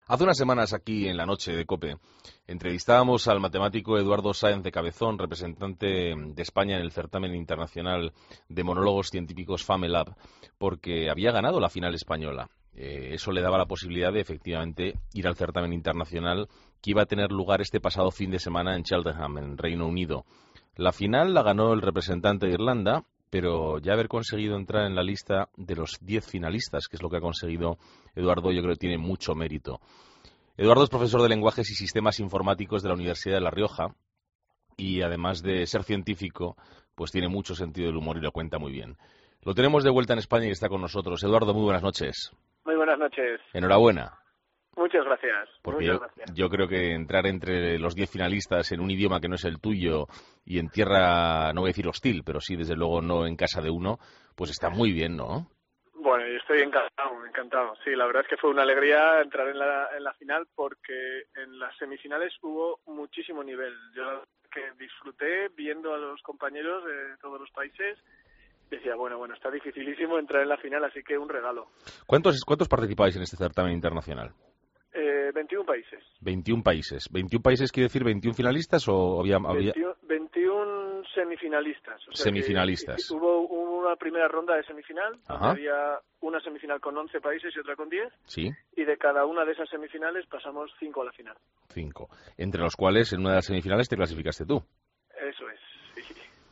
Hace unas semanas aquí en la noche de COPE entrevistábamos al matemático Eduardo Sáenz de Cabezón, representante de España en el certamen internacional de monólogos científicos FAMELAB, porque había ganado la final española. Eso le daba la posibilidad de efectivamente ir al certamen internacional que iba a tener lugar este pasado fin de semana en Cheltenham, en Reino Unido. La final la ganó el representante de Irlanda, pero ya haber conseguido entrar en la lista de los 10 finalistas, que es lo que ha conseguido Eduardo, yo creo que tiene mucho mérito. Eduardo es profesor de lenguajes y sistemas informáticos de la Universidad de La Rioja y además de ser científico, pues tiene mucho sentido del humor y lo cuenta muy bien. Lo tenemos de vuelta en España y está con nosotros. Eduardo, muy buenas noches. Muy buenas noches. Enhorabuena. Muchas gracias. Porque yo creo que entrar entre los 10 finalistas en un idioma que no es el tuyo y en tierra, no voy a decir hostil, pero sí, desde luego, no en casa de uno, pues está muy bien, ¿no? Bueno, yo estoy encantado. Sí, la verdad es que fue una alegría entrar en la final porque en las semifinales hubo muchísimo nivel. Yo que disfruté viendo a los compañeros de todos los países. Decía, bueno, está dificilísimo entrar en la final, así que un regalo. ¿Cuántos participáis en este certamen internacional? 21 países. 21 países. ¿21 países quiere decir 21 finalistas o había...? 21 semifinalistas. O sea, semifinalistas. Hubo una primera ronda de semifinal, donde Ajá. había una semifinal con 11 países y otra con 10. Sí. Y de cada una de esas semifinales pasamos 5 a la final. 5. Entre los cuales, en una de las semifinales, te clasificaste tú. Eso es, sí.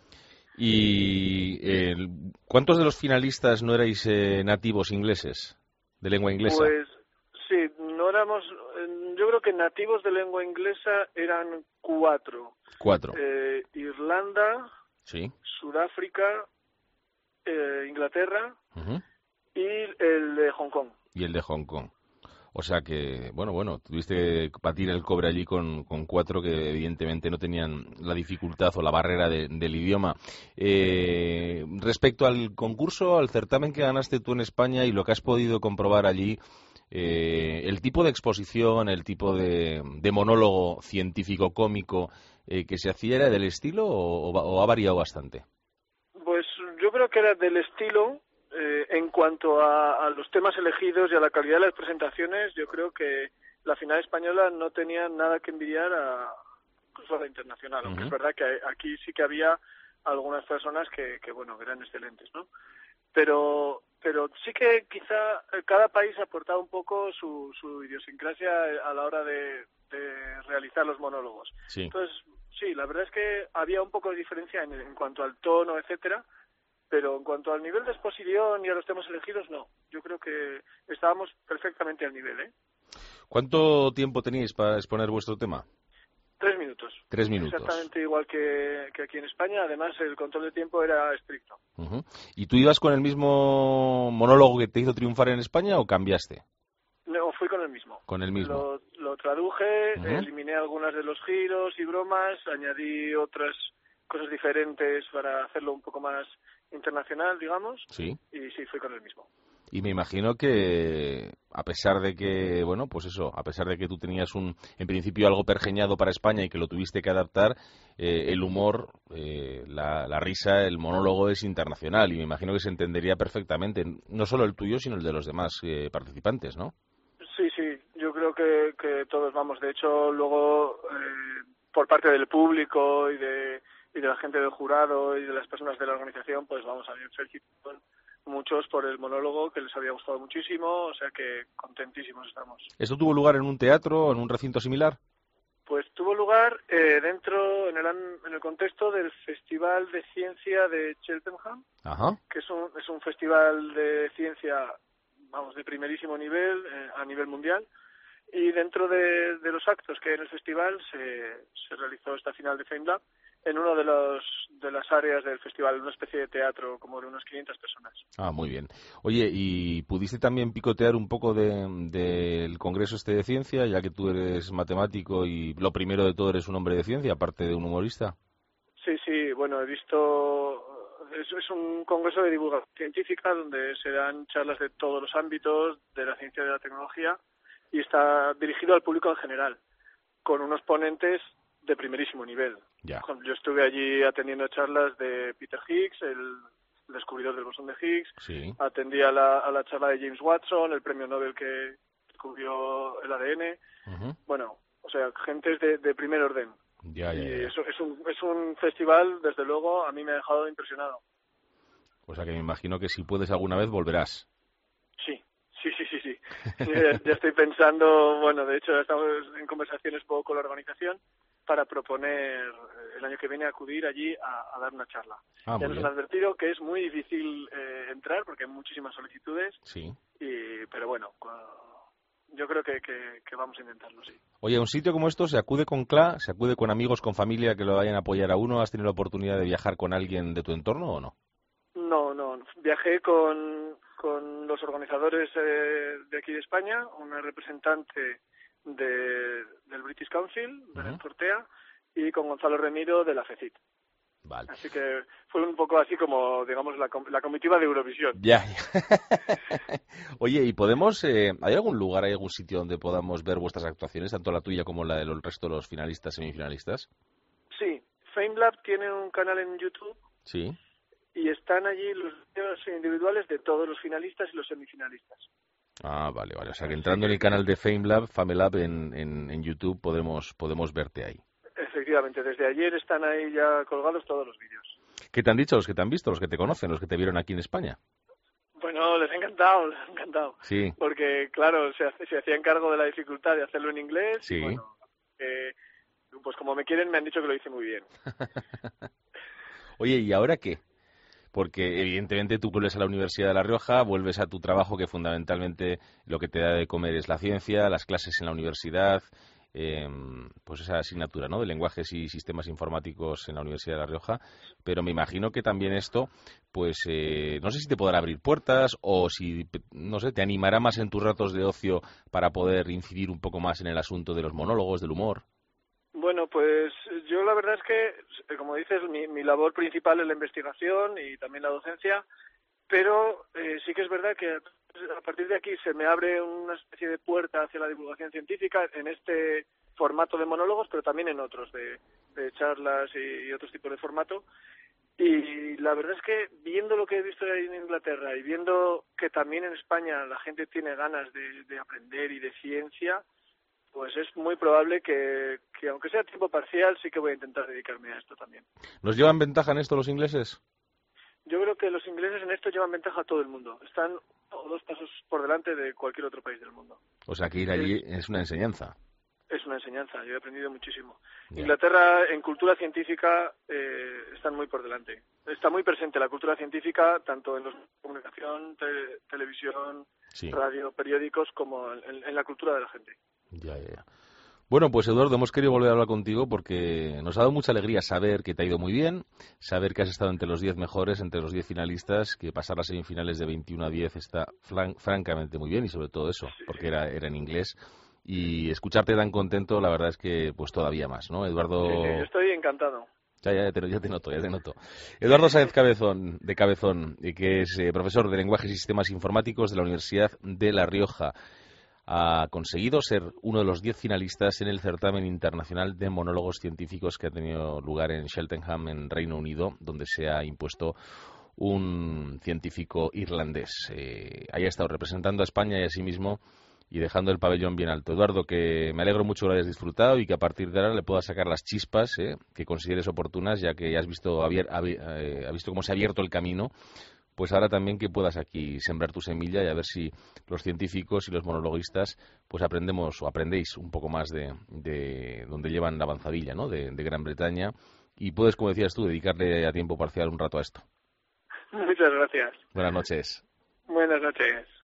¿Y cuántos de los finalistas no erais nativos ingleses, de lengua inglesa? Pues sí, no éramos... Yo creo que nativos de lengua inglesa eran 4. 4. Irlanda, Sí. Sudáfrica, Inglaterra, Uh-huh. y el de Hong Kong. Y el de Hong Kong. O sea que, bueno, tuviste que batir el cobre allí con 4 que evidentemente no tenían la dificultad o la barrera del idioma. Respecto al concurso, al certamen que ganaste tú en España y lo que has podido comprobar allí, el tipo de exposición, el tipo de monólogo científico-cómico que se hacía, ¿era del estilo o ha variado bastante? Pues yo creo que era del estilo. En cuanto a los temas elegidos y a la calidad de las presentaciones, yo creo que la final española no tenía nada que envidiar incluso a la internacional, aunque es verdad que aquí sí que había algunas personas que eran excelentes, ¿no? Pero sí que quizá cada país aportaba un poco su idiosincrasia a la hora de realizar los monólogos. Sí. Entonces, sí, la verdad es que había un poco de diferencia en cuanto al tono, etcétera. Pero en cuanto al nivel de exposición y a los temas elegidos, no. Yo creo que estábamos perfectamente al nivel, ¿eh? ¿Cuánto tiempo teníais para exponer vuestro tema? 3 minutos. 3 minutos. Exactamente igual que aquí en España. Además, el control de tiempo era estricto. Uh-huh. ¿Y tú ibas con el mismo monólogo que te hizo triunfar en España o cambiaste? No, fui con el mismo. Con el mismo. Lo traduje, Uh-huh. eliminé algunas de los giros y bromas, añadí otras cosas diferentes para hacerlo un poco más internacional, digamos. Sí. Y sí, fui con el mismo. Y me imagino que, a pesar de que, a pesar de que tú tenías en principio algo pergeñado para España y que lo tuviste que adaptar, el humor, la risa, el monólogo es internacional y me imagino que se entendería perfectamente, no solo el tuyo, sino el de los demás participantes, ¿no? Sí, yo creo que todos vamos. De hecho, luego, por parte del público y de la gente del jurado y de las personas de la organización, pues vamos, a mí me felicitaron muchos por el monólogo, que les había gustado muchísimo, o sea que contentísimos estamos. ¿Esto tuvo lugar en un teatro o en un recinto similar? Pues tuvo lugar dentro, en el contexto del Festival de Ciencia de Cheltenham. Ajá. Que es un festival de ciencia, vamos, de primerísimo nivel, a nivel mundial. Y dentro de los actos que hay en el festival se realizó esta final de FameLab en uno de las áreas del festival, una especie de teatro como de unas 500 personas. Ah, muy bien. Oye, ¿y pudiste también picotear un poco del Congreso de Ciencia, ya que tú eres matemático y lo primero de todo eres un hombre de ciencia, aparte de un humorista? Sí, bueno, he visto... Es un congreso de divulgación científica donde se dan charlas de todos los ámbitos de la ciencia y de la tecnología y está dirigido al público en general, con unos ponentes de primerísimo nivel. Ya. Yo estuve allí atendiendo charlas de Peter Higgs, el descubridor del bosón de Higgs. Sí. Atendí a la charla de James Watson, el premio Nobel que descubrió el ADN. Ujú. Bueno, o sea, gentes de primer orden. Ya. Y eso es un festival, desde luego, a mí me ha dejado impresionado. O sea que me imagino que si puedes alguna vez volverás. Sí. Ya estoy pensando, bueno, de hecho estamos en conversaciones un poco con la organización para proponer el año que viene acudir allí a dar una charla. Ah, Ya muy nos han bien. advertido que es muy difícil entrar porque hay muchísimas solicitudes, Sí. pero bueno, yo creo que vamos a intentarlo, sí. Oye, a un sitio como esto se acude con CLA, se acude con amigos, con familia que lo vayan a apoyar a uno. ¿Has tenido la oportunidad de viajar con alguien de tu entorno o no? No, viajé con los organizadores de aquí de España, una representante del British Council, Belén Ujú. Cortea, y con Gonzalo Remiro de la FECIT. Vale. Así que fue un poco así como, digamos, la comitiva de Eurovisión. Ya. Oye, ¿y podemos, hay algún lugar, hay algún sitio donde podamos ver vuestras actuaciones, tanto la tuya como la del resto de los finalistas, semifinalistas? Sí, FameLab tiene un canal en YouTube Sí. y están allí los vídeos individuales de todos los finalistas y los semifinalistas. Ah, vale. O sea que Así entrando en el que, canal de FameLab en YouTube podemos verte ahí. efectivamente, desde ayer están ahí ya colgados todos los vídeos. ¿Qué te han dicho los que te han visto, los que te conocen, los que te vieron aquí en España? Bueno, les ha encantado. Sí, Porque, claro, se hacían cargo de la dificultad de hacerlo en inglés y, sí. bueno, pues como me quieren, me han dicho que lo hice muy bien. Oye, ¿y ahora qué? Porque evidentemente tú vuelves a la Universidad de La Rioja, vuelves a tu trabajo que fundamentalmente lo que te da de comer es la ciencia, las clases en la universidad, pues esa asignatura, ¿no?, de lenguajes y sistemas informáticos en la Universidad de La Rioja, pero me imagino que también esto, pues no sé si te podrá abrir puertas o si, no sé, te animará más en tus ratos de ocio para poder incidir un poco más en el asunto de los monólogos, del humor. Bueno, pues yo la verdad es que, como dices, mi labor principal es la investigación y también la docencia, pero sí que es verdad que a partir de aquí se me abre una especie de puerta hacia la divulgación científica en este formato de monólogos, pero también en otros, de charlas y otros tipos de formato. Y la verdad es que viendo lo que he visto ahí en Inglaterra y viendo que también en España la gente tiene ganas de aprender y de ciencia, pues es muy probable que aunque sea a tiempo parcial, sí que voy a intentar dedicarme a esto también. ¿Nos llevan ventaja en esto los ingleses? Yo creo que los ingleses en esto llevan ventaja a todo el mundo. Están 2 pasos por delante de cualquier otro país del mundo. O sea que ir allí es una enseñanza. Es una enseñanza, yo he aprendido muchísimo. Ya. Inglaterra, en cultura científica, están muy por delante. Está muy presente la cultura científica, tanto en los medios de comunicación, televisión, Sí. radio, periódicos, como en la cultura de la gente. Ya. Bueno, pues Eduardo, hemos querido volver a hablar contigo porque nos ha dado mucha alegría saber que te ha ido muy bien, saber que has estado entre los 10 mejores, entre los 10 finalistas, que pasar las semifinales de 21 a 10 está francamente muy bien y sobre todo eso, porque era en inglés. Y escucharte tan contento, la verdad es que pues todavía más, ¿no? Eduardo... Sí, yo estoy encantado. Ya te noto. Eduardo Sáenz Cabezón, que es profesor de Lenguajes y Sistemas Informáticos de la Universidad de La Rioja. Ha conseguido ser uno de los 10 finalistas en el certamen internacional de monólogos científicos que ha tenido lugar en Cheltenham, en Reino Unido, donde se ha impuesto un científico irlandés. Haya estado representando a España y a sí mismo y dejando el pabellón bien alto. Eduardo, que me alegro mucho que lo hayas disfrutado y que a partir de ahora le puedas sacar las chispas que consideres oportunas, ya que ya has visto, ha visto cómo se ha abierto el camino. Pues ahora también que puedas aquí sembrar tu semilla y a ver si los científicos y los monologuistas pues aprendéis un poco más de donde llevan la avanzadilla, ¿no?, de Gran Bretaña, y puedes, como decías tú, dedicarle a tiempo parcial un rato a esto. Muchas gracias. Buenas noches. Buenas noches.